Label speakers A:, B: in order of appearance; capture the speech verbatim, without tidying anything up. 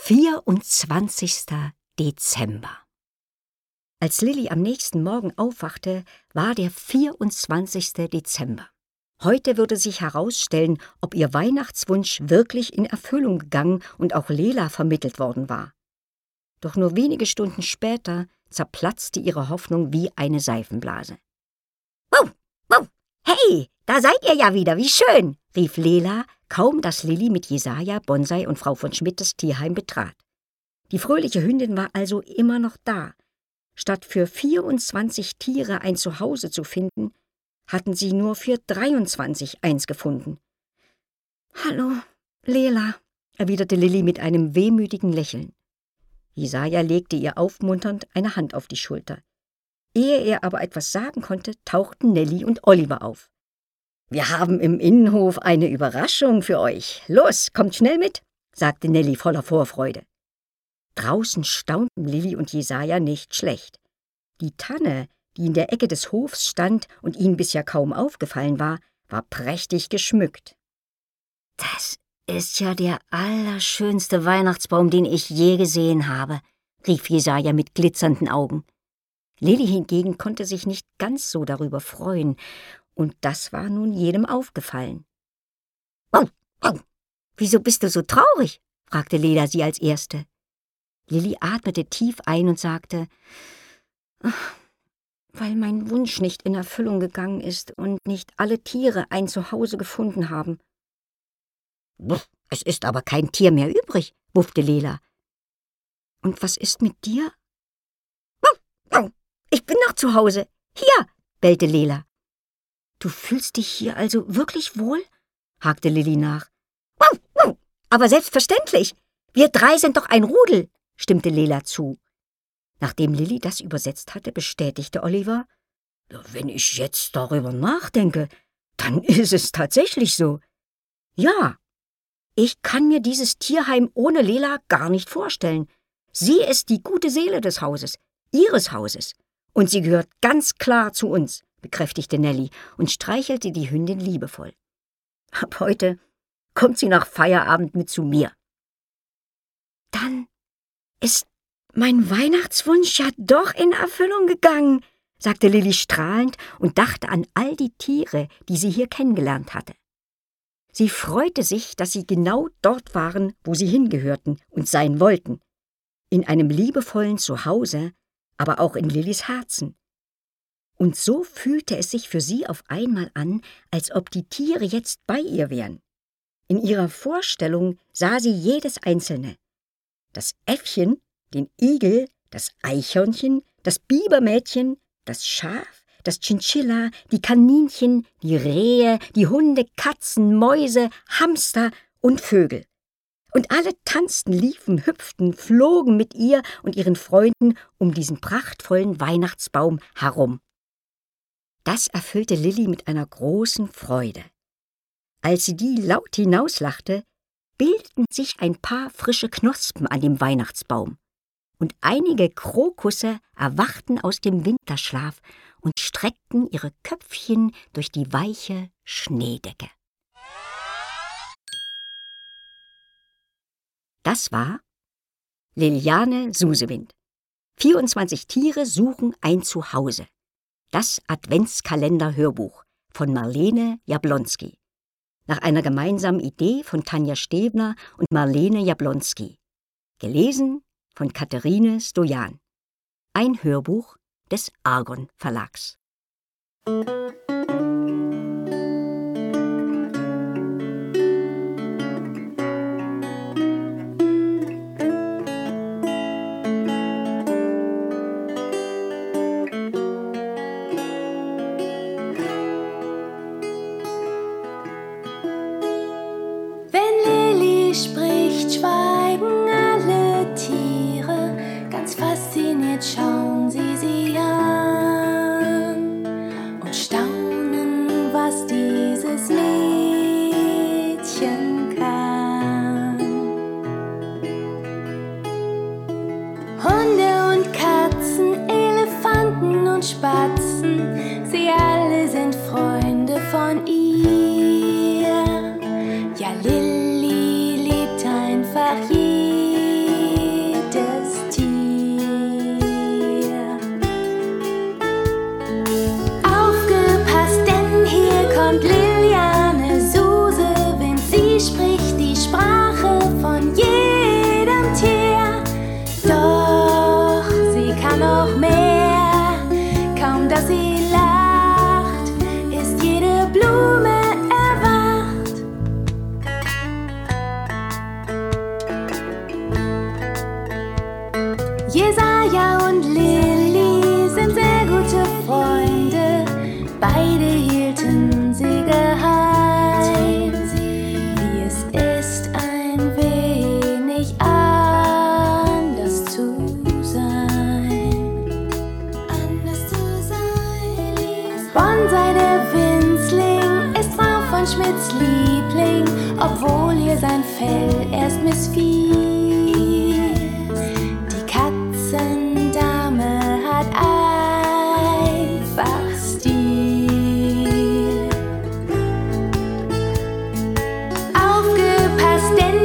A: vierundzwanzigster Dezember. Als Lilli am nächsten Morgen aufwachte, war der vierundzwanzigste Dezember. Heute würde sich herausstellen, ob ihr Weihnachtswunsch wirklich in Erfüllung gegangen und auch Lela vermittelt worden war. Doch nur wenige Stunden später zerplatzte ihre Hoffnung wie eine Seifenblase. »Wow, wow, hey, da seid ihr ja wieder, wie schön«, rief Lela, kaum dass Lilli mit Jesaja, Bonsai und Frau von Schmidt das Tierheim betrat. Die fröhliche Hündin war also immer noch da. Statt für vierundzwanzig Tiere ein Zuhause zu finden, hatten sie nur für dreiundzwanzig eins gefunden. »Hallo, Lela«, erwiderte Lilli mit einem wehmütigen Lächeln. Jesaja legte ihr aufmunternd eine Hand auf die Schulter. Ehe er aber etwas sagen konnte, tauchten Nellie und Oliver auf. »Wir haben im Innenhof eine Überraschung für euch. Los, kommt schnell mit«, sagte Nellie voller Vorfreude. Draußen staunten Lilli und Jesaja nicht schlecht. Die Tanne, die in der Ecke des Hofs stand und ihnen bisher kaum aufgefallen war, war prächtig geschmückt. »Das ist ja der allerschönste Weihnachtsbaum, den ich je gesehen habe«, rief Jesaja mit glitzernden Augen. Lilli hingegen konnte sich nicht ganz so darüber freuen, und das war nun jedem aufgefallen. »Wow, wow, wieso bist du so traurig?«, fragte Lela sie als Erste. Lilli atmete tief ein und sagte, »Weil mein Wunsch nicht in Erfüllung gegangen ist und nicht alle Tiere ein Zuhause gefunden haben.« »Es ist aber kein Tier mehr übrig«, wuffte Lela. »Und was ist mit dir?« »Ich bin noch zu Hause. Hier«, bellte Lela. »Du fühlst dich hier also wirklich wohl?«, hakte Lilli nach. »Aber selbstverständlich. Wir drei sind doch ein Rudel«, stimmte Lela zu. Nachdem Lilli das übersetzt hatte, bestätigte Oliver, »Wenn ich jetzt darüber nachdenke, dann ist es tatsächlich so. Ja, ich kann mir dieses Tierheim ohne Lela gar nicht vorstellen. Sie ist die gute Seele des Hauses, ihres Hauses. Und sie gehört ganz klar zu uns«, bekräftigte Nellie und streichelte die Hündin liebevoll. »Ab heute kommt sie nach Feierabend mit zu mir.« »Dann ist mein Weihnachtswunsch ja doch in Erfüllung gegangen«, sagte Lilli strahlend und dachte an all die Tiere, die sie hier kennengelernt hatte. Sie freute sich, dass sie genau dort waren, wo sie hingehörten und sein wollten, in einem liebevollen Zuhause, aber auch in Lillis Herzen. Und so fühlte es sich für sie auf einmal an, als ob die Tiere jetzt bei ihr wären. In ihrer Vorstellung sah sie jedes einzelne. Das Äffchen, den Igel, das Eichhörnchen, das Bibermädchen, das Schaf, das Chinchilla, die Kaninchen, die Rehe, die Hunde, Katzen, Mäuse, Hamster und Vögel. Und alle tanzten, liefen, hüpften, flogen mit ihr und ihren Freunden um diesen prachtvollen Weihnachtsbaum herum. Das erfüllte Lilli mit einer großen Freude. Als sie die laut hinauslachte, bildeten sich ein paar frische Knospen an dem Weihnachtsbaum, und einige Krokusse erwachten aus dem Winterschlaf und streckten ihre Köpfchen durch die weiche Schneedecke. Das war Liliane Susewind. vierundzwanzig Tiere suchen ein Zuhause. Das Adventskalender-Hörbuch von Marlene Jablonski. Nach einer gemeinsamen Idee von Tanja Stebner und Marlene Jablonski. Gelesen von Katharine Stojan. Ein Hörbuch des Argon Verlags.
B: Schauen Sie sie an und staunen, was dieses Mädchen kann. Hunde und Katzen, Elefanten und Spatzen, sie alle sind Freunde von ihr. Ja, Lilli liebt einfach jeden. Jesaja und Lilly sind sehr gute Freunde, beide hielten sie geheim, wie es ist, ein wenig anders zu sein. Anders zu sein. Bonsai, der Winzling, ist Frau von Schmidts Liebling, obwohl ihr sein Fell erst missfiel. Die Katzendame hat einfach Stil. Aufgepasst, denn